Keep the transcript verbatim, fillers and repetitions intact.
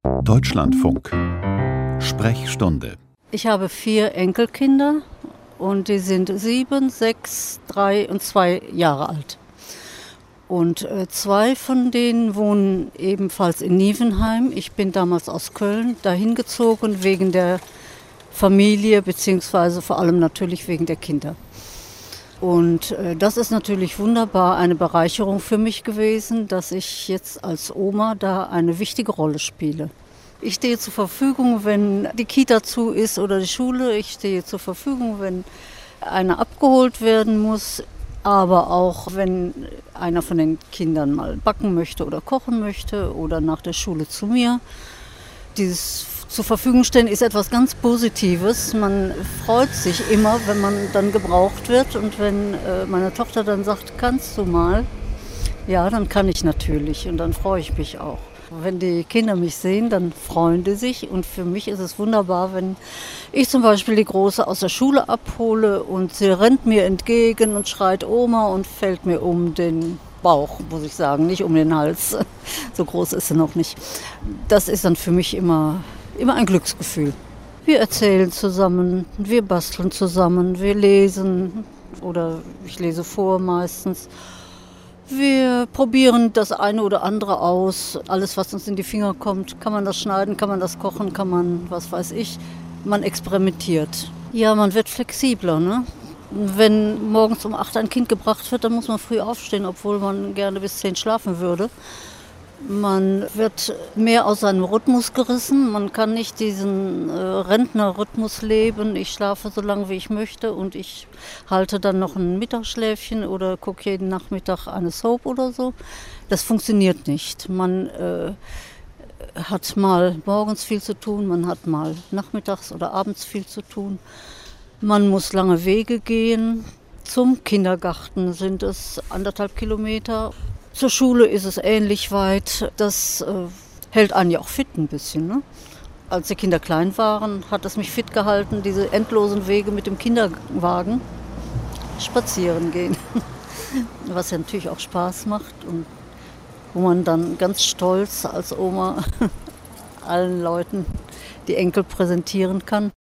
Deutschlandfunk. Sprechstunde. Ich habe vier Enkelkinder und die sind sieben, sechs, drei und zwei Jahre alt. Und äh, zwei von denen wohnen ebenfalls in Nievenheim. Ich bin damals aus Köln dahin gezogen wegen der Familie, beziehungsweise vor allem natürlich wegen der Kinder. Und äh, das ist natürlich wunderbar, eine Bereicherung für mich gewesen, dass ich jetzt als Oma da eine wichtige Rolle spiele. Ich stehe zur Verfügung, wenn die Kita zu ist oder die Schule. Ich stehe zur Verfügung, wenn einer abgeholt werden muss. Aber auch, wenn einer von den Kindern mal backen möchte oder kochen möchte oder nach der Schule zu mir. Dieses zur Verfügung stellen ist etwas ganz Positives. Man freut sich immer, wenn man dann gebraucht wird. Und wenn äh, meine Tochter dann sagt, kannst du mal? Ja, dann kann ich natürlich und dann freue ich mich auch. Wenn die Kinder mich sehen, dann freuen die sich. Und für mich ist es wunderbar, wenn ich zum Beispiel die Große aus der Schule abhole und sie rennt mir entgegen und schreit Oma und fällt mir um den Bauch, muss ich sagen, nicht um den Hals. So groß ist sie noch nicht. Das ist dann für mich immer... Immer ein Glücksgefühl. Wir erzählen zusammen, wir basteln zusammen, wir lesen oder ich lese vor meistens. Wir probieren das eine oder andere aus. Alles, was uns in die Finger kommt, kann man das schneiden, kann man das kochen, kann man, was weiß ich. Man experimentiert. Ja, man wird flexibler, ne? Wenn morgens um acht ein Kind gebracht wird, dann muss man früh aufstehen, obwohl man gerne bis zehn schlafen würde. Man wird mehr aus seinem Rhythmus gerissen. Man kann nicht diesen äh, Rentnerrhythmus leben. Ich schlafe so lange, wie ich möchte und ich halte dann noch ein Mittagsschläfchen oder gucke jeden Nachmittag eine Soap oder so. Das funktioniert nicht. Man äh, hat mal morgens viel zu tun, man hat mal nachmittags oder abends viel zu tun. Man muss lange Wege gehen. Zum Kindergarten sind es anderthalb Kilometer. Zur Schule ist es ähnlich weit. Das äh, hält einen ja auch fit ein bisschen. Ne? Als die Kinder klein waren, hat es mich fit gehalten, diese endlosen Wege mit dem Kinderwagen spazieren gehen. Was ja natürlich auch Spaß macht und wo man dann ganz stolz als Oma allen Leuten die Enkel präsentieren kann.